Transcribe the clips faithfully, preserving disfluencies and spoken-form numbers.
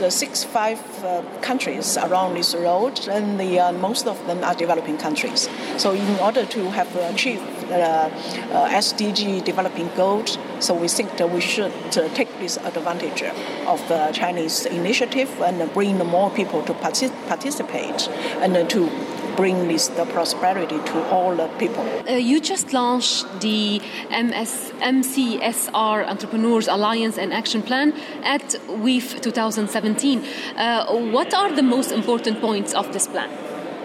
the six, five uh, countries around this road, and the, uh, most of them are developing countries. So in order to have achieved uh, uh, S D G developing goals, so we think that we should uh, take this advantage of the Chinese initiative and bring more people to partic- participate and uh, to bring this the prosperity to all the people. Uh, you just launched the M S, M C S R Entrepreneurs Alliance and Action Plan at W E F twenty seventeen. Uh, what are the most important points of this plan?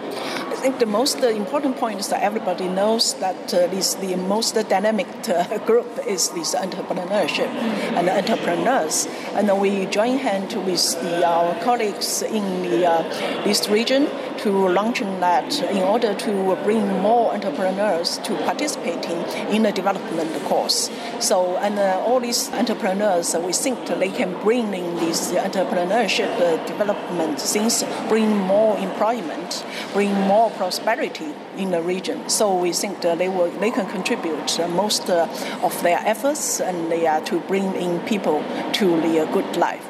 I think the most uh, important point is that everybody knows that uh, this the most dynamic uh, group is this entrepreneurship mm-hmm. and entrepreneurs, and we join hands with the, our colleagues in the, uh, this region to launching that in order to bring more entrepreneurs to participating in the development course. So, and uh, all these entrepreneurs, uh, we think they can bring in this entrepreneurship uh, development things, bring more employment, bring more prosperity in the region. So we think that they will, they can contribute uh, most uh, of their efforts and they are to bring in people to the uh, good life.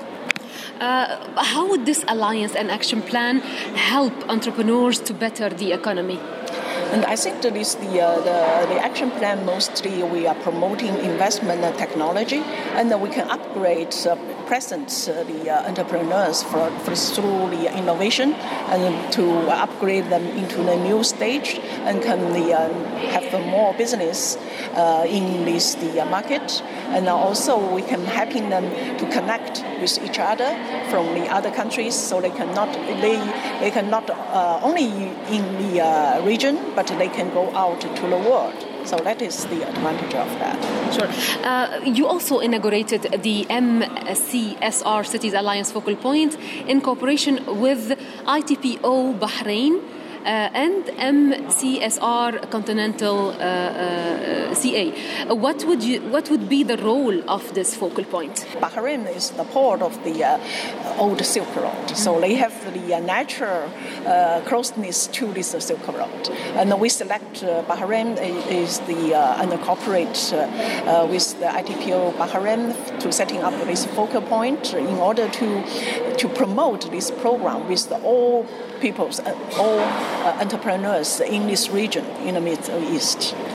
Uh, how would this alliance and action plan help entrepreneurs to better the economy? And I think that is the, uh, the the action plan. Mostly we are promoting investment and technology, and uh, we can upgrade uh, present uh, the uh, entrepreneurs for, for through the innovation and to upgrade them into the new stage and can the, uh, have more business uh, in this the market, and also we can helping them to connect with each other from the other countries, so they cannot they they cannot uh, only in the uh, region, but they can go out to the world. So that is the advantage of that. Sure. Uh, you also inaugurated the M C S R Cities Alliance Focal Point in cooperation with I T P O Bahrain uh, and M C S R Continental uh, uh, C A. What would you? What would be the role of this focal point? Bahrain is the port of the uh, old Silk Road, mm-hmm. so they have the uh, natural uh, closeness to this uh, Silk Road, and we select uh, Bahrain is the uh, and cooperate uh, uh, with the I T P O Bahrain to setting up this focal point in order to to promote this program with the all peoples, uh, all uh, entrepreneurs in this region in the Middle East.